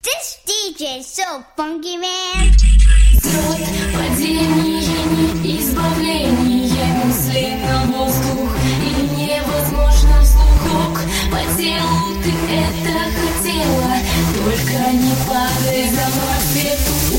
This DJ so funky, man. Взлет, падение, избавление, мысли на воздух, и невозможно вслух. По телу ты это хотела, только не падай, за мой свет.